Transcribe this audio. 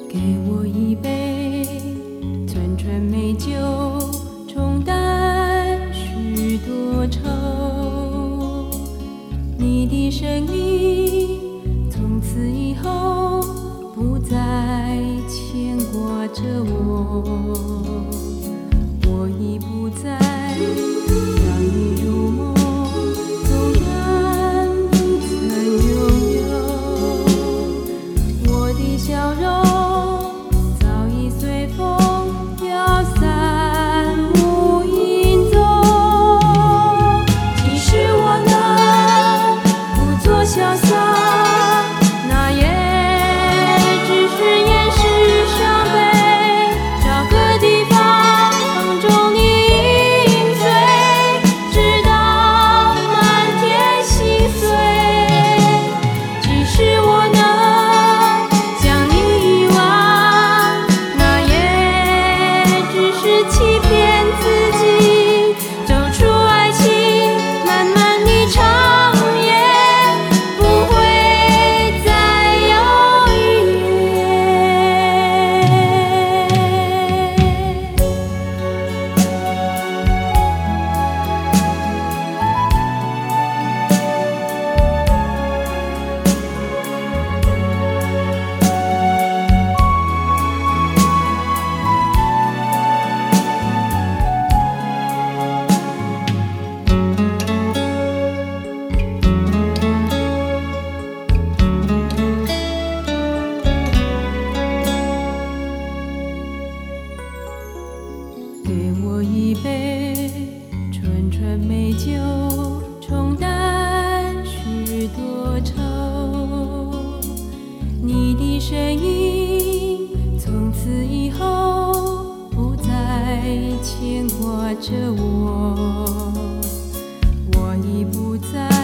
给我一杯纯纯美酒，冲淡许多愁。你的声音从此以后不再牵挂着我，我已不再让你入梦，纵然不曾拥有我的笑容。潇洒，那也只是掩饰伤悲，找个地方放纵你饮醉，直到满天心碎。即使我能将你遗忘，那也只是欺骗自己，走出爱情漫漫的长夜。给我一杯纯纯美酒，冲淡许多愁。你的声音从此以后不再牵挂着我，我已不再